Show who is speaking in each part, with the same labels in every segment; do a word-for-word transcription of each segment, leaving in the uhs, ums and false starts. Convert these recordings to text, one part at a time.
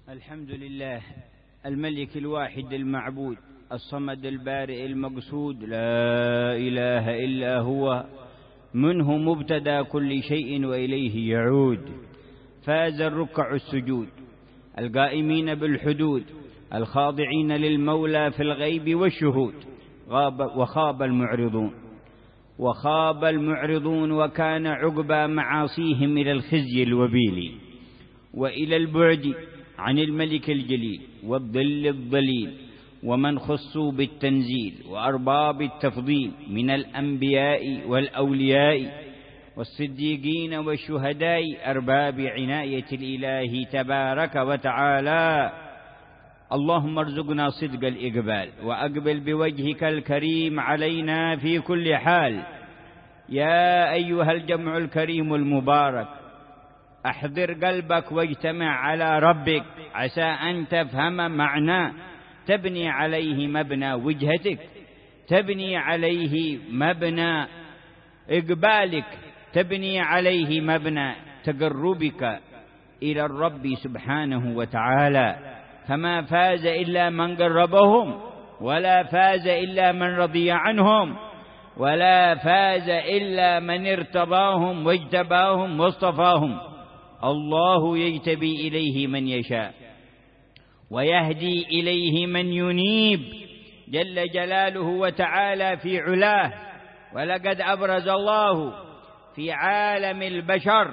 Speaker 1: الحمد لله الملك الواحد المعبود الصمد البارئ المقصود، لا إله إلا هو، منه مبتدأ كل شيء وإليه يعود. فاز الركع السجود القائمين بالحدود الخاضعين للمولى في الغيب والشهود. غاب وخاب المعرضون وخاب المعرضون وكان عقبى معاصيهم إلى الخزي الوبيل وإلى البعد عن الملك الجليل والظل الظليل ومن خصوا بالتنزيل وأرباب التفضيل من الأنبياء والأولياء والصديقين والشهداء أرباب عناية الإله تبارك وتعالى. اللهم ارزقنا صدق الإقبال وأقبل بوجهك الكريم علينا في كل حال. يا أيها الجمع الكريم المبارك، أحضر قلبك واجتمع على ربك عسى أن تفهم معناه، تبني عليه مبنى وجهتك، تبني عليه مبنى إقبالك، تبني عليه مبنى تقربك إلى الرب سبحانه وتعالى. فما فاز إلا من قربهم، ولا فاز إلا من رضي عنهم، ولا فاز إلا من ارتضاهم واجتباهم واصطفاهم. الله يجتبي إليه من يشاء ويهدي إليه من ينيب جل جلاله وتعالى في علاه. ولقد أبرز الله في عالم البشر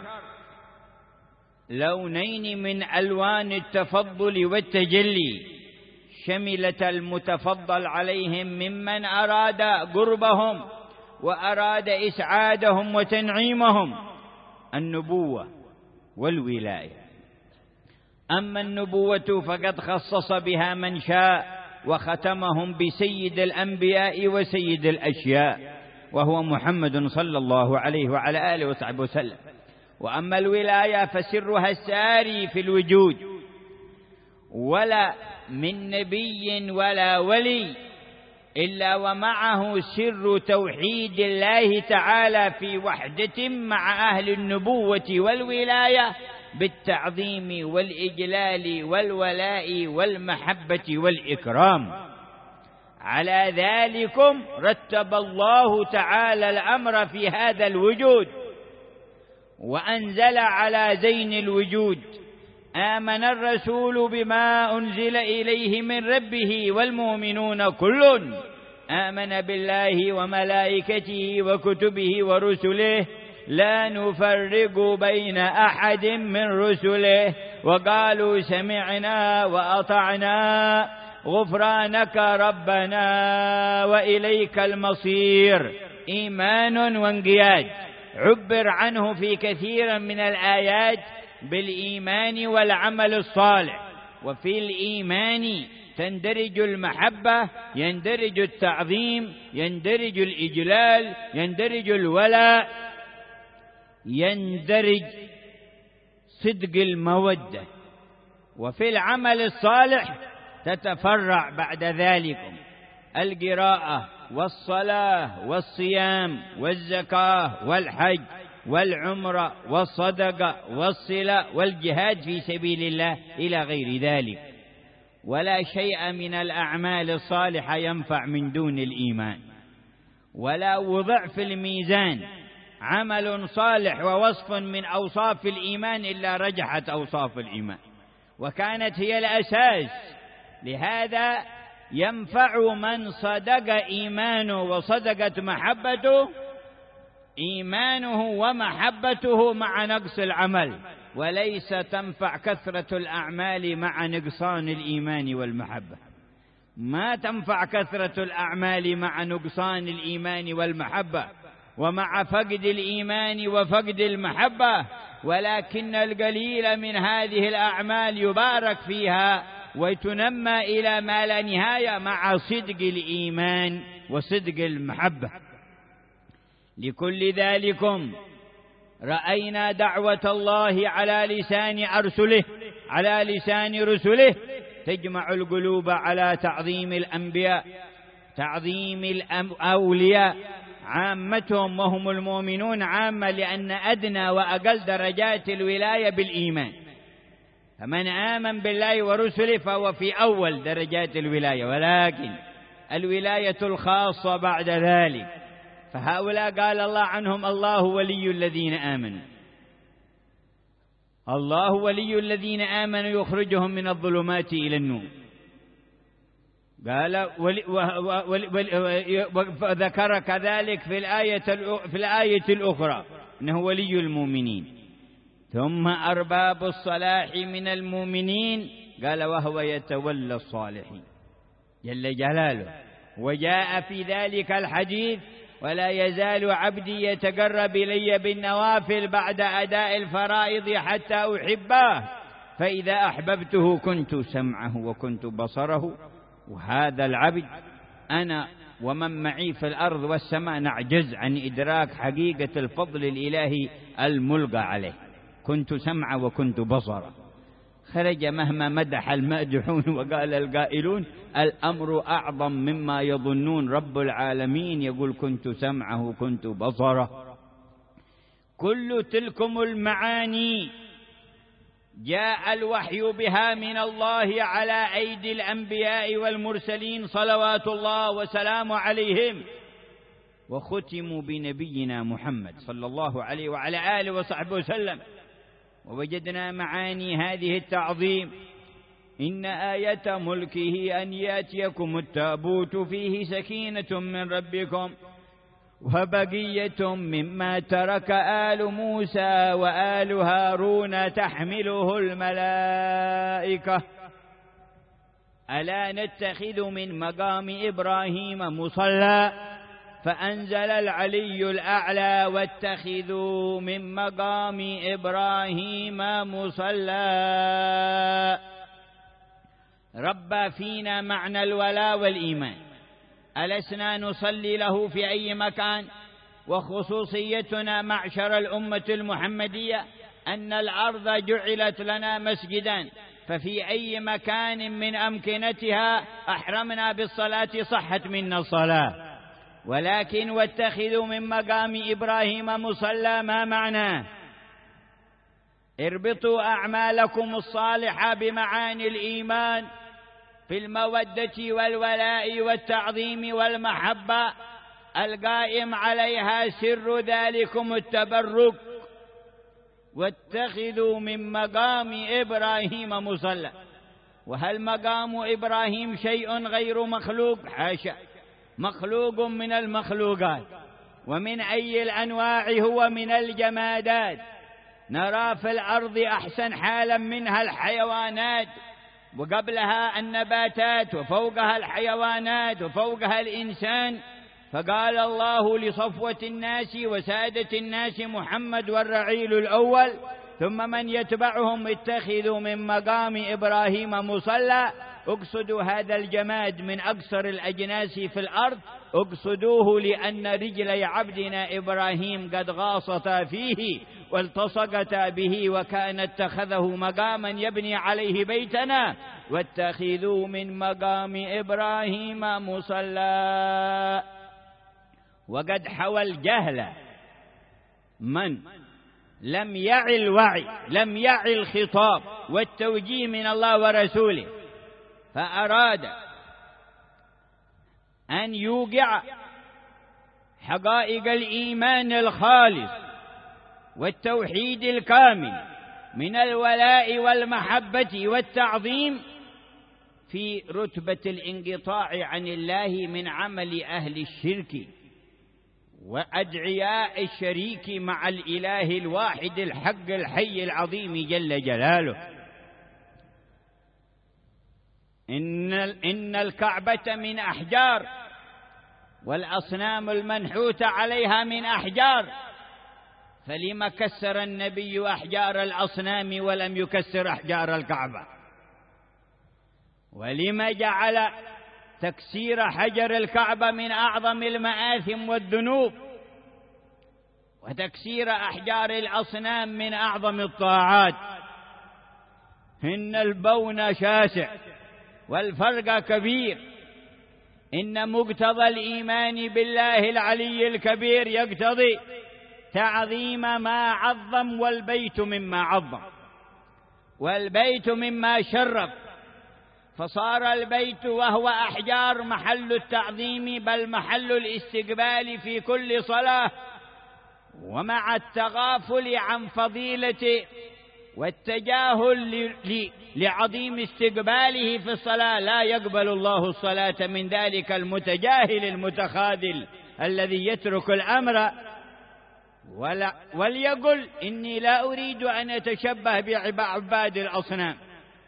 Speaker 1: لونين من ألوان التفضل والتجلي، شملت المتفضل عليهم ممن أراد قربهم وأراد إسعادهم وتنعيمهم، النبوة والولاية. أما النبوة فقد خصص بها من شاء وختمهم بسيد الأنبياء وسيد الأشياء، وهو محمد صلى الله عليه وعلى آله وصحبه وسلم. وأما الولاية فسرها الساري في الوجود، ولا من نبي ولا ولي إلا ومعه سر توحيد الله تعالى في وحدة مع أهل النبوة والولاية بالتعظيم والإجلال والولاء والمحبة والإكرام. على ذلكم رتب الله تعالى الأمر في هذا الوجود وأنزل على زين الوجود: آمن الرسول بما أنزل إليه من ربه والمؤمنون كل آمن بالله وملائكته وكتبه ورسله لا نفرق بين أحد من رسله وقالوا سمعنا وأطعنا غفرانك ربنا وإليك المصير. إيمان وانقياد عبر عنه في كثير من الآيات بالإيمان والعمل الصالح. وفي الإيمان تندرج المحبة، يندرج التعظيم، يندرج الإجلال، يندرج الولاء، يندرج صدق المودة. وفي العمل الصالح تتفرع بعد ذلك القراءة والصلاة والصيام والزكاة والحج والعمرة والصدقة والصلة والجهاد في سبيل الله إلى غير ذلك. ولا شيء من الأعمال الصالحة ينفع من دون الإيمان. ولا وضع في الميزان عمل صالح ووصف من أوصاف الإيمان إلا رجحت أوصاف الإيمان وكانت هي الأساس. لهذا ينفع من صدق إيمانه وصدقت محبته إيمانه ومحبته مع نقص العمل، وليس تنفع كثرة الأعمال مع نقصان الإيمان والمحبة. ما تنفع كثرة الأعمال مع نقصان الإيمان والمحبة ومع فقد الإيمان وفقد المحبة، ولكن القليل من هذه الأعمال يبارك فيها وتنمى إلى ما لا نهاية مع صدق الإيمان وصدق المحبة. لكل ذلكم رأينا دعوة الله على لسان أرسله على لسان رسله تجمع القلوب على تعظيم الأنبياء، تعظيم الأولياء عامتهم وهم المؤمنون عامة، لأن أدنى وأقل درجات الولاية بالإيمان. فمن آمن بالله ورسله فهو في أول درجات الولاية، ولكن الولاية الخاصة بعد ذلك. فهؤلاء قال الله عنهم: الله ولي الذين آمنوا، الله ولي الذين آمنوا يخرجهم من الظلمات إلى النور. قال وذكر كذلك في الآية في الآية الأخرى أنه ولي المؤمنين. ثم أرباب الصلاح من المؤمنين قال: وهو يتولى الصالحين جل جلاله. وجاء في ذلك الحديث: ولا يزال عبدي يتقرب إلي بالنوافل بعد أداء الفرائض حتى أحبه، فإذا أحببته كنت سمعه وكنت بصره. وهذا العبد أنا ومن معي في الأرض والسماء نعجز عن إدراك حقيقة الفضل الإلهي الملقى عليه. كنت سمعه وكنت بصره. خرج مهما مدح المادحون وقال القائلون: الأمر أعظم مما يظنون. رب العالمين يقول: كنت سمعه وكنت بصره. كل تلكم المعاني جاء الوحي بها من الله على أيدي الأنبياء والمرسلين صلوات الله وسلامه عليهم، وختموا بنبينا محمد صلى الله عليه وعلى آله وصحبه وسلم. ووجدنا معاني هذه التعظيم: إن آية ملكه أن يأتيكم التابوت فيه سكينة من ربكم وبقية مما ترك آل موسى وآل هارون تحمله الملائكة. ألا نتخذ من مقام إبراهيم مصلى فأنزل العلي الأعلى: واتخذوا من مقام إبراهيم مصلى. ربى فينا معنى الولاء والإيمان. ألسنا نصلي له في أي مكان؟ وخصوصيتنا معشر الأمة المحمدية أن الأرض جعلت لنا مسجدا، ففي أي مكان من أمكنتها أحرمنا بالصلاة صحت منا الصلاة. ولكن واتخذوا من مقام إبراهيم مصلى ما معناه؟ اربطوا أعمالكم الصالحة بمعاني الإيمان في المودة والولاء والتعظيم والمحبة القائم عليها سر ذلكم التبرك. واتخذوا من مقام إبراهيم مصلى. وهل مقام إبراهيم شيء غير مخلوق؟ حاشا، مخلوق من المخلوقات. ومن أي الأنواع هو؟ من الجمادات. نرى في الأرض أحسن حالا منها الحيوانات، وقبلها النباتات، وفوقها الحيوانات، وفوقها الإنسان. فقال الله لصفوة الناس وسادة الناس محمد والرعيل الأول ثم من يتبعهم: اتخذوا من مقام إبراهيم مصلى. اقصدوا هذا الجماد من أقصر الأجناس في الأرض، اقصدوه لأن رجلي عبدنا إبراهيم قد غاصتا فيه والتصقتا به، وكان اتخذه مقاما يبني عليه بيتنا. واتخذوا من مقام إبراهيم مصلى. وقد حوى الجهل من لم يعي الوعي، لم يعي الخطاب والتوجيه من الله ورسوله، فأراد أن يوقع حقائق الإيمان الخالص والتوحيد الكامل من الولاء والمحبة والتعظيم في رتبة الانقطاع عن الله من عمل أهل الشرك وأدعياء الشريك مع الإله الواحد الحق الحي العظيم جل جلاله. إن إن الكعبة من أحجار، والأصنام المنحوتة عليها من أحجار، فلما كسر النبي أحجار الأصنام ولم يكسر أحجار الكعبة؟ ولما جعل تكسير حجر الكعبة من أعظم المآثم والذنوب، وتكسير أحجار الأصنام من أعظم الطاعات؟ إن البون شاسع والفرق كبير. إن مقتضى الإيمان بالله العلي الكبير يقتضي تعظيم ما عظم والبيت مما عظم. والبيت مما شرف، فصار البيت وهو أحجار محل التعظيم بل محل الاستقبال في كل صلاة. ومع التغافل عن فضيلته والتجاهل لعظيم استقباله في الصلاة لا يقبل الله الصلاة من ذلك المتجاهل المتخاذل الذي يترك الأمر وليقل إني لا أريد أن أتشبه بعباد الأصنام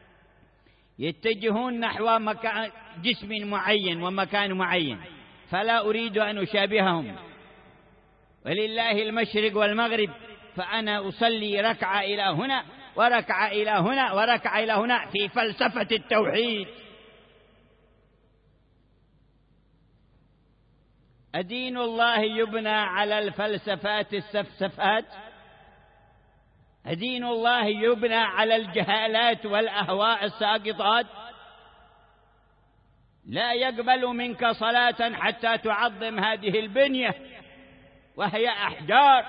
Speaker 1: يتجهون نحو مكان جسم معين ومكان معين، فلا أريد أن أشابههم، ولله المشرق والمغرب، فأنا أصلي ركعة إلى هنا وركعة إلى هنا وركعة إلى هنا في فلسفة التوحيد. أدين الله يبنى على الفلسفات السفسفات؟ أدين الله يبنى على الجهالات والأهواء الساقطات؟ لا يقبل منك صلاة حتى تعظم هذه البنية وهي أحجار،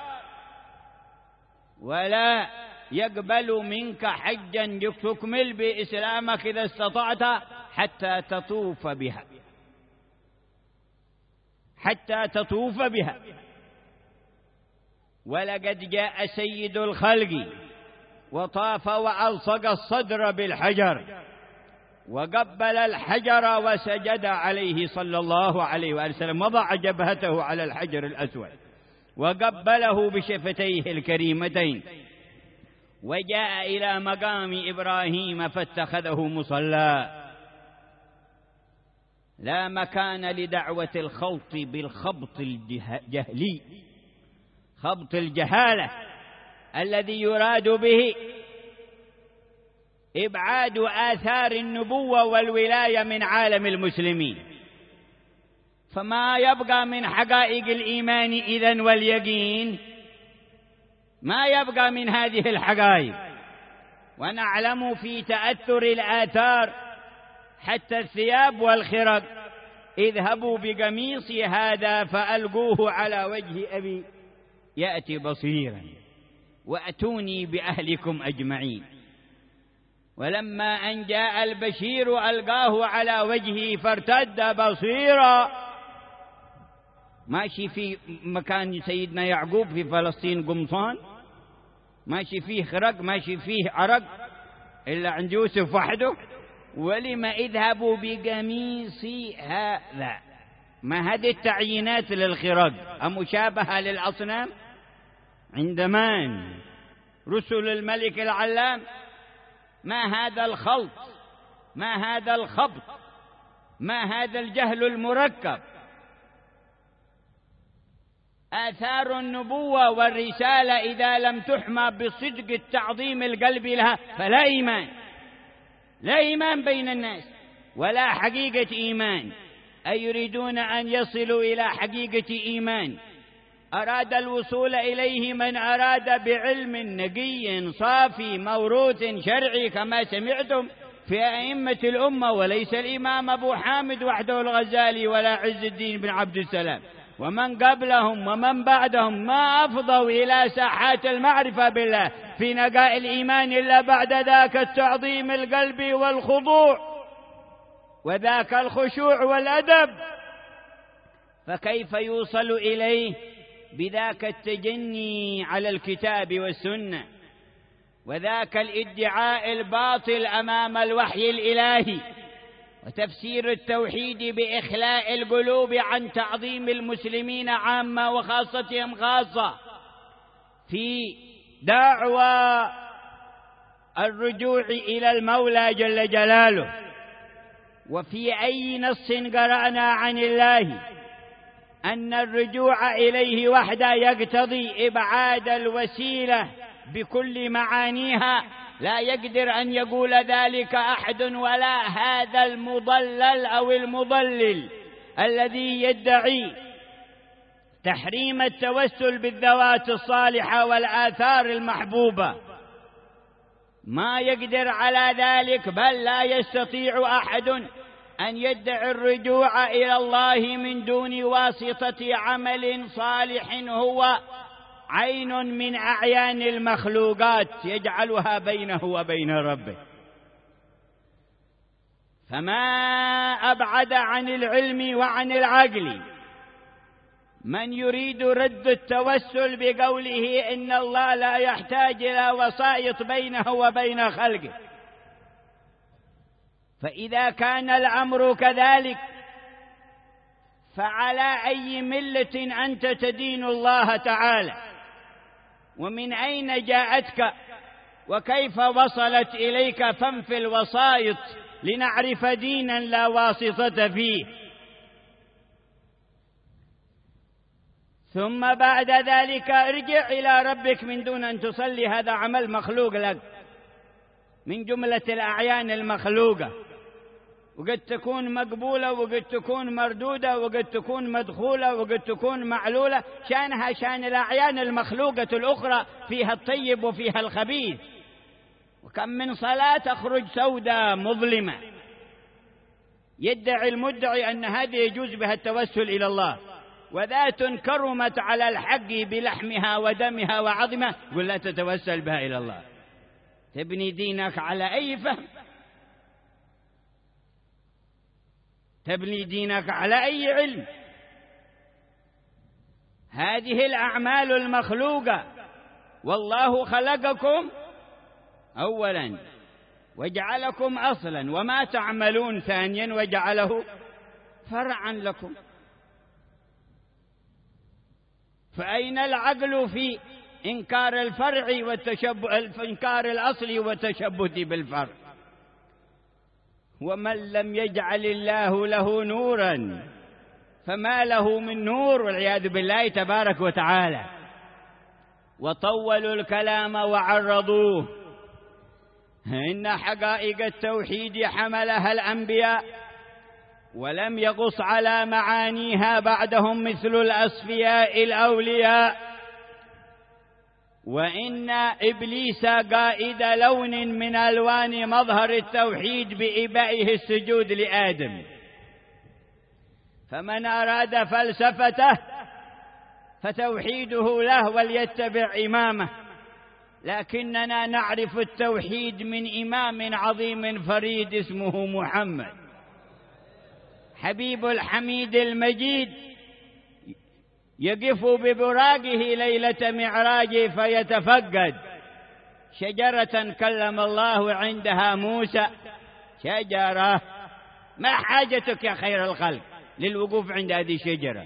Speaker 1: ولا يقبل منك حجا تكمل بإسلامك إذا استطعت حتى تطوف بها، حتى تطوف بها. ولقد جاء سيد الخلق وطاف وألصق الصدر بالحجر وقبل الحجر وسجد عليه صلى الله عليه وآله وسلم، وضع جبهته على الحجر الأسود وقبله بشفتيه الكريمتين، وجاء إلى مقام إبراهيم فاتخذه مصلى. لا مكان لدعوة الخلط بالخبط الجهلي، خبط الجهالة الذي يراد به إبعاد آثار النبوة والولاية من عالم المسلمين. فما يبقى من حقائق الإيمان إذن واليقين، ما يبقى من هذه الحقائق. ونعلم في تأثر الآثار حتى الثياب والخرق، اذهبوا بقميصي هذا فألقوه على وجه أبي يأتي بصيرا وأتوني بأهلكم أجمعين. ولما أن جاء البشير ألقاه على وجهه فارتد بصيرا. ماشي في مكان سيدنا يعقوب في فلسطين قمصان، ماشي فيه خرق، ماشي فيه عرق، إلا عند يوسف وحده. ولما اذهبوا بقميصي هذا؟ ما هذه التعيينات للخرق أمشابهة للأصنام؟ عند من؟ رسل الملك العلام؟ ما هذا الخلط؟ ما هذا الخبط؟ ما هذا الجهل المركب؟ آثار النبوة والرسالة إذا لم تحمى بصدق التعظيم القلبي لها فلا إيمان، لا إيمان بين الناس ولا حقيقة إيمان. أي يريدون أن يصلوا إلى حقيقة إيمان أراد الوصول إليه من أراد بعلم نقي صافي موروث شرعي كما سمعتم في أئمة الأمة، وليس الإمام أبو حامد وحده الغزالي ولا عز الدين بن عبد السلام، ومن قبلهم ومن بعدهم ما أفضوا إلى ساحات المعرفة بالله في نقاء الإيمان إلا بعد ذاك التعظيم القلبي والخضوع وذاك الخشوع والأدب. فكيف يوصل إليه بذاك التجني على الكتاب والسنة وذاك الادعاء الباطل أمام الوحي الإلهي وتفسير التوحيد بإخلاء القلوب عن تعظيم المسلمين عامة وخاصتهم خاصة في دعوى الرجوع إلى المولى جل جلاله؟ وفي أي نص قرأنا عن الله أن الرجوع إليه وحده يقتضي إبعاد الوسيلة بكل معانيها؟ لا يقدر أن يقول ذلك أحد، ولا هذا المضلل أو المضلل الذي يدعي تحريم التوسل بالذوات الصالحة والآثار المحبوبة، ما يقدر على ذلك، بل لا يستطيع أحد أن يدعي الرجوع إلى الله من دون واسطة عمل صالح هو عين من أعيان المخلوقات يجعلها بينه وبين ربه. فما أبعد عن العلم وعن العقل من يريد رد التوسل بقوله إن الله لا يحتاج إلى وسائط بينه وبين خلقه. فإذا كان الأمر كذلك فعلى أي ملة أنت تدين الله تعالى؟ ومن أين جاءتك؟ وكيف وصلت إليك؟ فانف الوسائط لنعرف دينا لا واسطة فيه. ثم بعد ذلك ارجع إلى ربك من دون أن تصلي، هذا عمل مخلوق لك من جملة الأعيان المخلوقة، وقد تكون مقبولة وقد تكون مردودة وقد تكون مدخولة وقد تكون معلولة، شانها شان الأعيان المخلوقة الأخرى، فيها الطيب وفيها الخبيث. وكم من صلاة تخرج سوداء مظلمة يدعي المدعي أن هذه يجوز بها التوسل إلى الله، وذات كرمت على الحق بلحمها ودمها وعظمها يقول لا تتوسل بها إلى الله. تبني دينك على أي فهم؟ تبني دينك على أي علم؟ هذه الأعمال المخلوقة، والله خلقكم أولا وجعلكم أصلا، وما تعملون ثانيا وجعله فرعا لكم. فأين العقل في إنكار الفرع والتشبه، إنكار الأصل والتشبث بالفرع؟ ومن لم يجعل الله له نورا فما له من نور، والعياذ بالله تبارك وتعالى. وطولوا الكلام وعرضوه. إن حقائق التوحيد حملها الأنبياء ولم يقص على معانيها بعدهم مثل الأصفياء الأولياء. وإن إبليس قائد لون من ألوان مظهر التوحيد بإبائه السجود لآدم. فمن أراد فلسفته فتوحيده له وليتبع إمامه، لكننا نعرف التوحيد من إمام عظيم فريد اسمه محمد، حبيب الحميد المجيد، يقف ببراقه ليلة معراجه فيتفقد شجرة كلم الله عندها موسى. شجرة، ما حاجتك يا خير الخلق للوقوف عند هذه الشجرة؟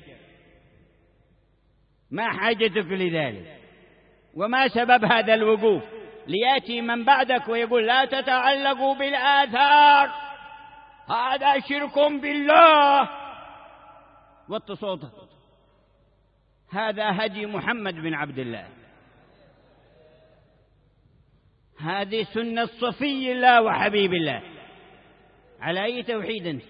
Speaker 1: ما حاجتك لذلك؟ وما سبب هذا الوقوف؟ ليأتي من بعدك ويقول لا تتعلقوا بالآثار، هذا شرك بالله. والتصوت، هذا هدي محمد بن عبد الله، هذه سنة صفي الله وحبيب الله. على أي توحيد أنت؟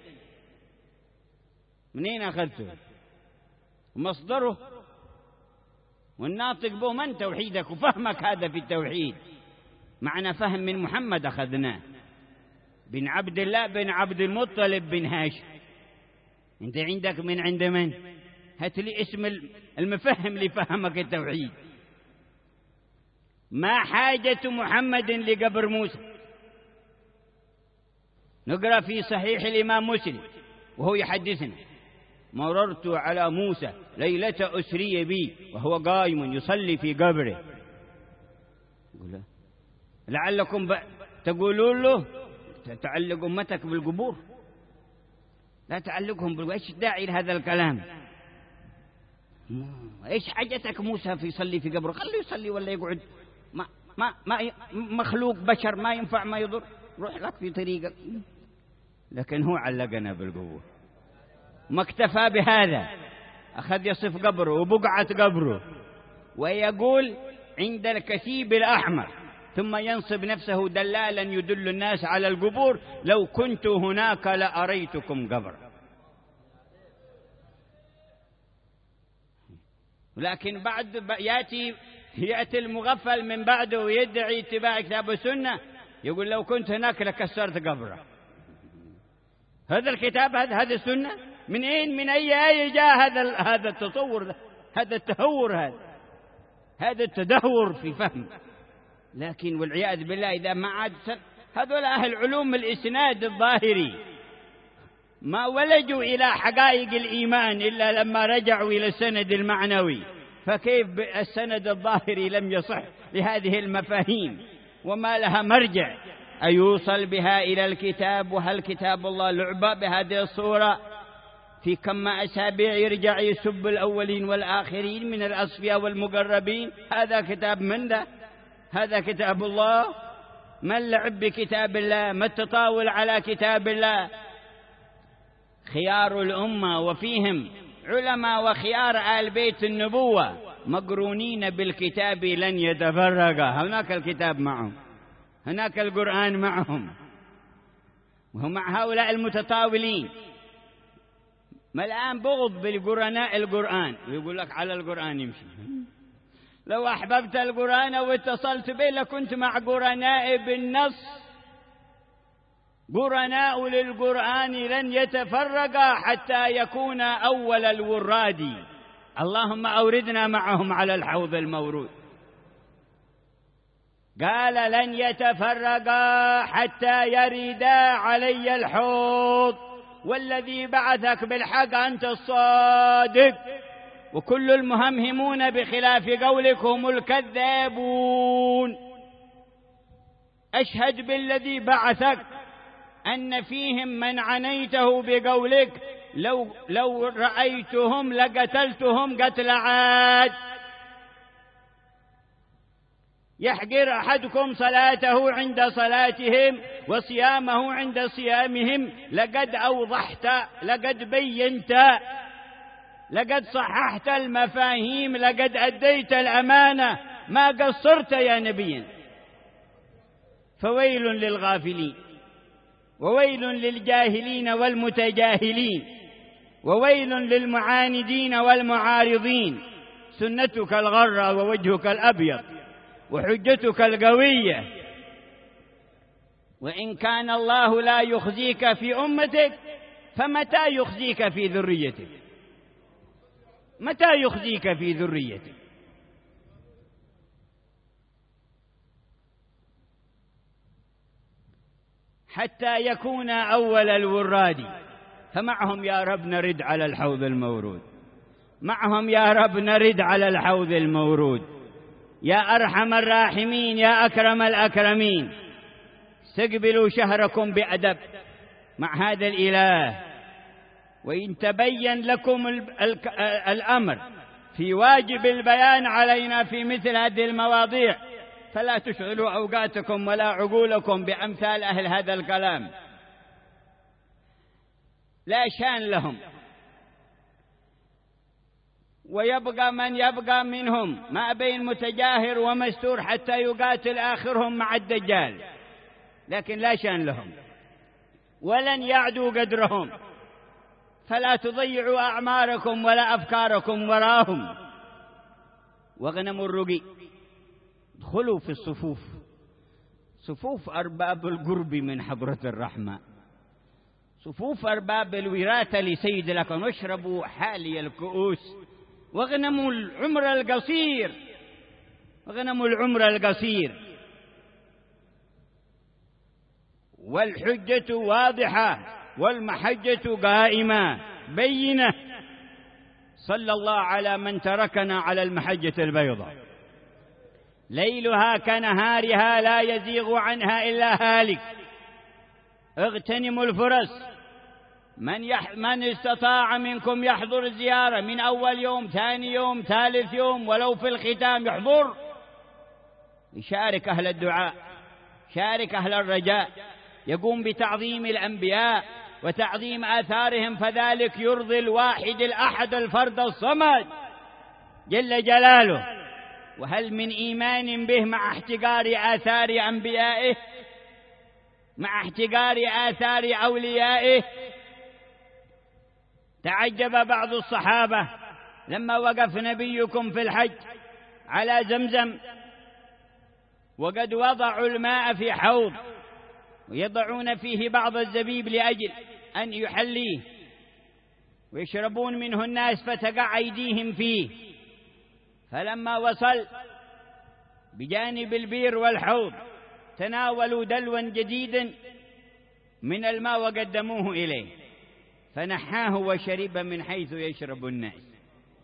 Speaker 1: منين أخذته؟ مصدره والناطق به من؟ توحيدك وفهمك هذا في التوحيد. معنى فهم من محمد أخذناه، بن عبد الله بن عبد المطلب بن هاشم. أنت عندك من عند من؟ هات لي اسم المفهم لفهمك التوحيد. ما حاجة محمد لقبر موسى؟ نقرأ في صحيح الإمام مسلم وهو يحدثنا: مررت على موسى ليلة أسري بي وهو قائم يصلي في قبره. لعلكم تقولون له تعلق أمتك بالقبور، لا تعلقهم بالقبور. إيش داعي لهذا الكلام؟ إيش حاجتك موسى في يصلي في قبره؟ خليه يصلي ولا يقعد، ما ما ما مخلوق بشر، ما ينفع ما يضر، روح لك في طريقك. لكن هو علقنا بالقبور. ما اكتفى بهذا، أخذ يصف قبره وبقعة قبره ويقول عند الكثيب الأحمر، ثم ينصب نفسه دلالا يدل الناس على القبور: لو كنت هناك لأريتكم قبر. لكن بعد يأتي يأتي المغفل من بعده ويدعي اتباع كتاب السنة، يقول لو كنت هناك لكسرت قبره. هذا الكتاب، هذا هذا السنة، من أين من أي آية جاء هذا هذا التطور، هذا التهور؟ هذا هذا التدهور في فهم. لكن والعياذ بالله إذا ما عاد هذول أهل علوم الإسناد الظاهري ما ولجوا إلى حقائق الإيمان إلا لما رجعوا إلى السند المعنوي، فكيف السند الظاهري لم يصح لهذه المفاهيم وما لها مرجع أيوصل بها إلى الكتاب؟ وهل كتاب الله لعبة بهذه الصورة؟ في كم أسابيع يرجع يسب الأولين والآخرين من الأصفياء والمقربين. هذا كتاب من ده؟ هذا كتاب الله؟ ما اللعب بكتاب الله؟ ما التطاول على كتاب الله؟ خيار الأمة وفيهم علماء وخيار آل بيت النبوة مقرونين بالكتاب لن يتفرقا. هناك الكتاب معهم، هناك القرآن معهم، وهم مع هؤلاء المتطاولين. ما الآن بغض بالقرناء القرآن، ويقول لك على القرآن يمشي. لو أحببت القرآن واتصلت به لكنت مع قرناء بالنص. قرناء للقرآن لن يتفرقا حتى يكون أول الوراد. اللهم أوردنا معهم على الحوض المورود. قال لن يتفرقا حتى يردا علي الحوض، والذي بعثك بالحق أنت الصادق، وكل المهمهمون بخلاف قولك هم الكذابون. أشهد بالذي بعثك أن فيهم من عنيته بقولك لو, لو رأيتهم لقتلتهم قتل عاد. يحقر أحدكم صلاته عند صلاتهم وصيامه عند صيامهم. لقد أوضحت، لقد بينت، لقد صححت المفاهيم، لقد أديت الأمانة، ما قصرت يا نبي. فويل للغافلين، وويل للجاهلين والمتجاهلين، وويل للمعاندين والمعارضين. سنتك الغرة ووجهك الأبيض وحجتك القوية. وإن كان الله لا يخزيك في أمتك فمتى يخزيك في ذريتك؟ متى يخزيك في ذريتك؟ حتى يكون أول الوراد. فمعهم يا رب نرد على الحوض المورود، معهم يا رب نرد على الحوض المورود. يا أرحم الراحمين، يا أكرم الأكرمين، استقبلوا شهركم بأدب مع هذا الإله. وإن تبين لكم الأمر في واجب البيان علينا في مثل هذه المواضيع فلا تشغلوا أوقاتكم ولا عقولكم بأمثال أهل هذا الكلام، لا شان لهم. ويبقى من يبقى منهم ما بين متجاهر ومستور حتى يقاتل آخرهم مع الدجال، لكن لا شان لهم ولن يعدوا قدرهم. فلا تضيعوا أعماركم ولا أفكاركم وراهم. واغنموا الرقي، ادخلوا في الصفوف، صفوف أرباب القرب من حضرة الرحمة، صفوف أرباب الوراثة لسيد الأكوان، واشربوا حالي الكؤوس. واغنموا العمر القصير، واغنموا العمر القصير. والحجة واضحة والمحجة قائمة بينة. صلى الله على من تركنا على المحجة البيضاء، ليلها كنهارها لا يزيغ عنها إلا هالك. اغتنموا الفرص. من, يح... من استطاع منكم يحضر الزيارة من أول يوم، ثاني يوم، ثالث يوم، ولو في الختام يحضر، يشارك أهل الدعاء، شارك أهل الرجاء، يقوم بتعظيم الأنبياء وتعظيم آثارهم، فذلك يرضي الواحد الأحد الفرد الصمد جل جلاله. وهل من إيمان به مع احتقار آثار أنبيائه، مع احتقار آثار أوليائه؟ تعجب بعض الصحابة لما وقف نبيكم في الحج على زمزم وقد وضعوا الماء في حوض ويضعون فيه بعض الزبيب لأجل أن يحليه ويشربون منه الناس فتقع أيديهم فيه. فلما وصل بجانب البير والحوض، تناولوا دلوا جديدا من الماء وقدموه إليه، فنحاه وشرب من حيث يشرب الناس.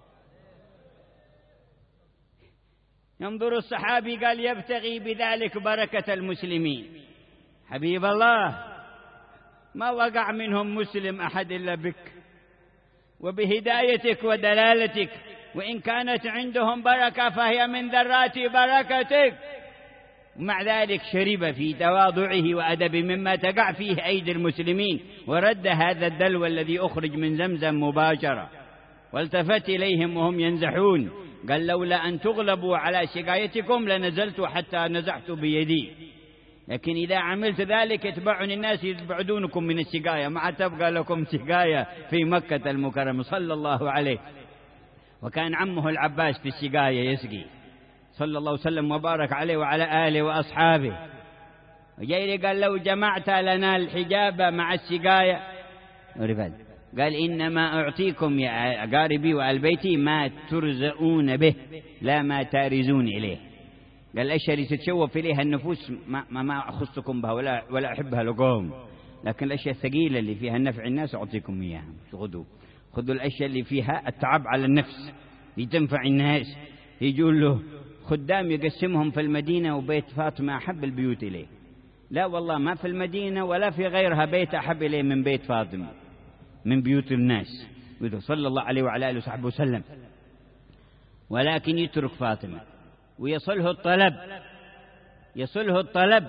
Speaker 1: ينظر الصحابي قال: يبتغي بذلك بركة المسلمين. حبيب الله، ما وقع منهم مسلم أحد إلا بك وبهدايتك ودلالتك، وإن كانت عندهم بركة فهي من ذرات بركتك. ومع ذلك شرب في تواضعه وأدب مما تقع فيه أيدي المسلمين، ورد هذا الدلو الذي أخرج من زمزم مباشرة، والتفت إليهم وهم ينزحون، قال: لولا أن تغلبوا على سقايتكم لنزلت حتى نزحت بيدي، لكن إذا عملت ذلك يتبعني الناس يبعدونكم من السقاية، ما تبقى لكم سقاية في مكة المكرمة. صلى الله عليه. وكان عمه العباس في السقاية يسقي، صلى الله وسلم وبارك عليه وعلى آله وأصحابه. وجاي قال: لو جمعت لنا الحجابة مع السقاية، قال: إنما أعطيكم يا أقاربي وآل بيتي ما ترزقون به لا ما تارزون إليه. قال: الأشياء اللي تتشوف إليها النفوس ما, ما, ما أخصكم بها ولا, ولا أحبها لكم، لكن الأشياء الثقيلة اللي فيها النفع الناس أعطيكم إياها. خذوا خذوا الأشياء اللي فيها التعب على النفس لتنفع الناس. يقول له خدام يقسمهم في المدينة وبيت فاطمة أحب البيوت إليه. لا والله، ما في المدينة ولا في غيرها بيت أحب إليه من بيت فاطمة من بيوت الناس، صلى الله عليه وعلى آله وصحبه وسلم. ولكن يترك فاطمة ويصله الطلب يصله الطلب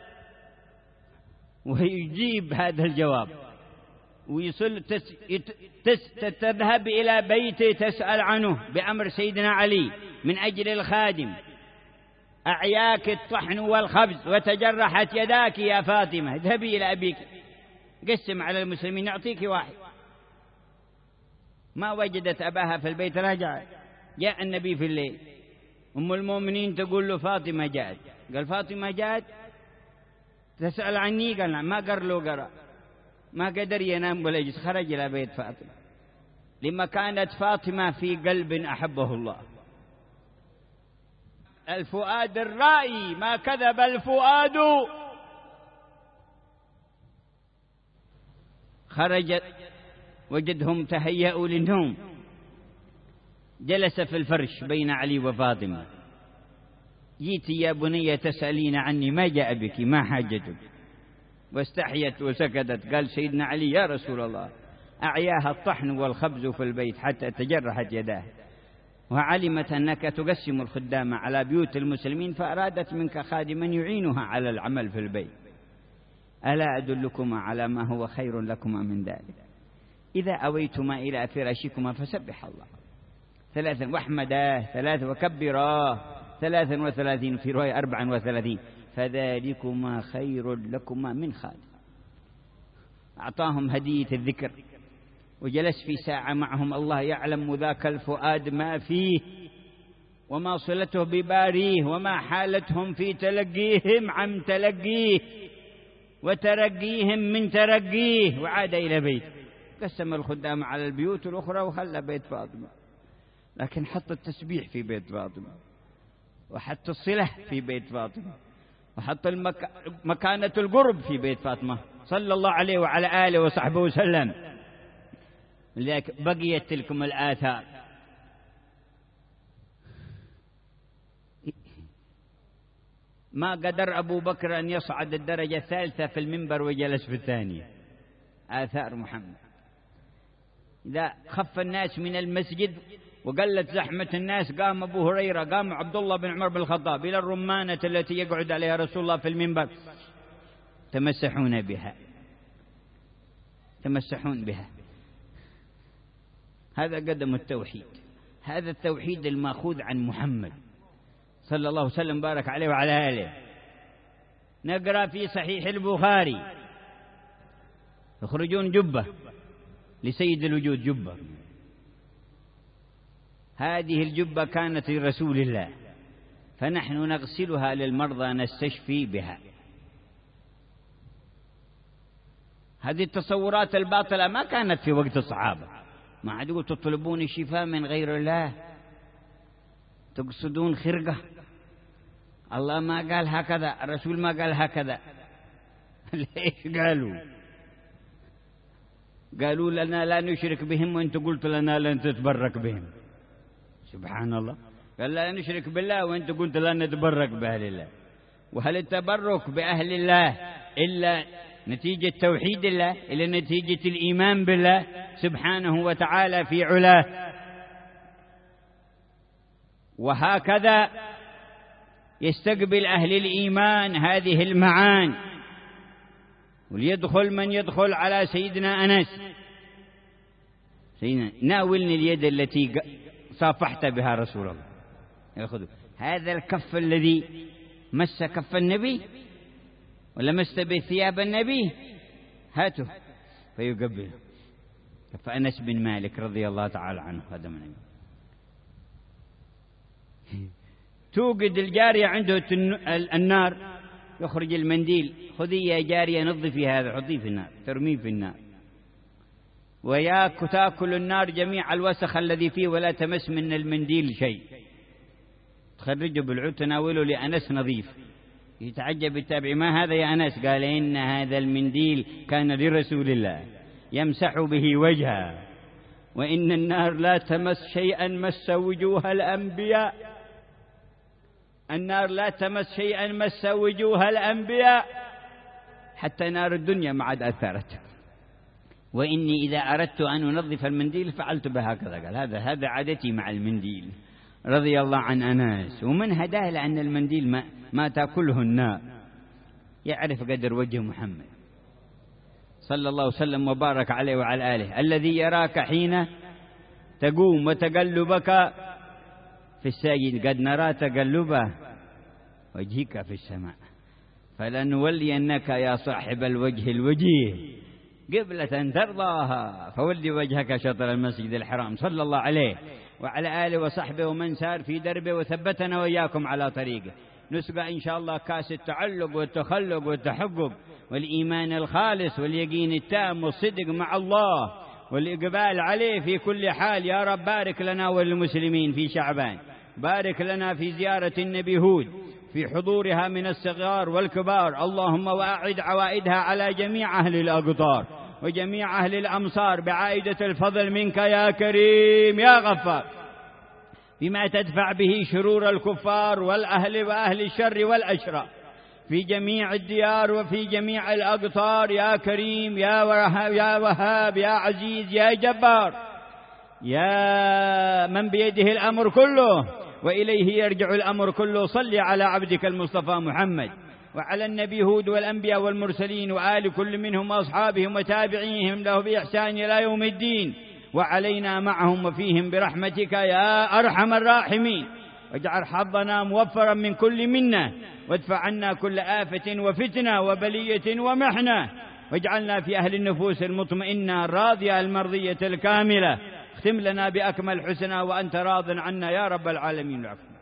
Speaker 1: ويجيب هذا الجواب، ويصل تس تس تذهب إلى بيته تسأل عنه بأمر سيدنا علي من أجل الخادم. أعياك الطحن والخبز وتجرحت يداك يا فاطمة، اذهبي إلى أبيك قسم على المسلمين نعطيك واحد. ما وجدت أباها في البيت، رجع جاء النبي في الليل، أم المؤمنين تقول له فاطمة جاءت. قال: فاطمة جاءت تسأل عني؟ قال: نعم. ما قر له قرأ، ما قدر ينام ولا يجلس، خرج إلى بيت فاطمة، لما كانت فاطمة في قلب أحبه الله. الفؤاد الرائي ما كذب الفؤاد. خرجت وجدهم تهيأوا للنوم، جلس في الفرش بين علي وفاطمة. جيت يا بني تسألين عني، ما جاء بك، ما حاجتك؟ واستحيت وسكتت. قال سيدنا علي: يا رسول الله، أعياها الطحن والخبز في البيت حتى تجرحت يداه، وعلمت أنك تقسم الخدام على بيوت المسلمين، فأرادت منك خادما يعينها على العمل في البيت. ألا أدلكما على ما هو خير لكما من ذلك؟ إذا أويتما إلى فراشكما فسبح الله ثلاثا واحمداه ثلاثا وكبراه ثلاثا وثلاثين، في رواية أربعا وثلاثين، فذلكما خير لكما من خادم. أعطاهم هدية الذكر وجلس في ساعة معهم. الله يعلم ذاك الفؤاد ما فيه وما صلته بباريه وما حالتهم في تلقيهم عن تلقيه وترقيهم من ترقيه. وعاد إلى بيت، قسم الخدام على البيوت الأخرى وخلى بيت فاطمة، لكن حط التسبيح في بيت فاطمة، وحط الصلة في بيت فاطمة، وحط المك... مكانة القرب في بيت فاطمة، صلى الله عليه وعلى آله وصحبه وسلم. لذلك بقيت تلكم الآثار. ما قدر أبو بكر أن يصعد الدرجة الثالثة في المنبر وجلس في الثانية. آثار محمد. إذا خف الناس من المسجد وقلت زحمة الناس، قام أبو هريرة، قام عبد الله بن عمر بن الخطاب إلى الرمانة التي يقعد عليها رسول الله في المنبر، تمسحون بها تمسحون بها. هذا قدم التوحيد، هذا التوحيد المأخوذ عن محمد صلى الله وسلم بارك عليه وعلى آله. نقرأ في صحيح البخاري: يخرجون جبة لسيد الوجود، جبة، هذه الجبة كانت لرسول الله، فنحن نغسلها للمرضى نستشفي بها. هذه التصورات الباطلة ما كانت في وقت الصحابة. ما عاد يقول تطلبون الشفاء من غير الله، تقصدون خرقة، الله ما قال هكذا، الرسول ما قال هكذا. ليش قالوا؟ قالوا لنا لا نشرك بهم وانت قلت لنا لن تتبرك بهم. سبحان الله، قال لا نشرك بالله وانت قلت لا نتبرك بأهل الله. وهل التبرك بأهل الله إلا نتيجة توحيد الله، إلا نتيجة الإيمان بالله سبحانه وتعالى في علاه؟ وهكذا يستقبل أهل الإيمان هذه المعان، وليدخل من يدخل على سيدنا أنس. سيدنا ناولني اليد التي صافحت بها رسول الله، يأخذ هذا الكف الذي مس كف النبي ولمست بثياب النبي، هاته فيقبله. كف أنس بن مالك رضي الله تعالى عنه خادم النبي. توقد الجارية عنده النار، يخرج المنديل، خذي يا جارية نظفي هذا، حطيه في النار، ترميه في النار، وياك تاكل النار جميع الوسخ الذي فيه ولا تمس من المنديل شيء. تخرجه بالعود تناوله لأنس نظيف. يتعجب التابعي ما هذا يا أنس؟ قال إن هذا المنديل كان لرسول الله يمسح به وجهه، وإن النار لا تمس شيئا مس وجوه الأنبياء، النار لا تمس شيئا مس وجوه الأنبياء حتى نار الدنيا ما عاد أثرت، وإني إذا أردت أن أنظف المنديل فعلت بهكذا. قال هذا هذا عادتي مع المنديل، رضي الله عن أنس. ومن هداه لأن المنديل ما, ما تأكله النار، يعرف قدر وجه محمد صلى الله وسلم وبارك عليه وعلى آله، الذي يراك حين تقوم وتقلبك في الساجد، قد نرى تقلبه وجهك في السماء، فلنولينك يا صاحب الوجه الوجيه قبلة ترضاها، فولي وجهك شطر المسجد الحرام، صلى الله عليه وعلى آله وصحبه ومن سار في دربه وثبتنا وإياكم على طريقه. نسقى إن شاء الله كاس التعلق والتخلق والتحقق والإيمان الخالص واليقين التام والصدق مع الله والإقبال عليه في كل حال. يا رب بارك لنا وللمسلمين في شعبان، بارك لنا في زيارة النبي هود في حضورها من الصغار والكبار، اللهم وأعد عوائدها على جميع أهل الأقطار وجميع أهل الأمصار بعائدة الفضل منك يا كريم يا غفار، بما تدفع به شرور الكفار والأهل وأهل الشر والأشرار في جميع الديار وفي جميع الأقطار يا كريم يا وهاب يا وهاب يا عزيز يا جبار، يا من بيده الأمر كله وإليه يرجع الأمر كله. صل على عبدك المصطفى محمد وعلى النبي هود والأنبياء والمرسلين وآل كل منهم وأصحابهم وتابعيهم له بإحسان إلى يوم الدين، وعلينا معهم وفيهم برحمتك يا أرحم الراحمين. واجعل حظنا موفرا من كل منة، وادفع عنا كل آفة وفتنة وبلية ومحنة، واجعلنا في أهل النفوس المطمئنة الراضية المرضية الكاملة. اختم لنا بأكمل حسنى وأنت راض عنا يا رب العالمين.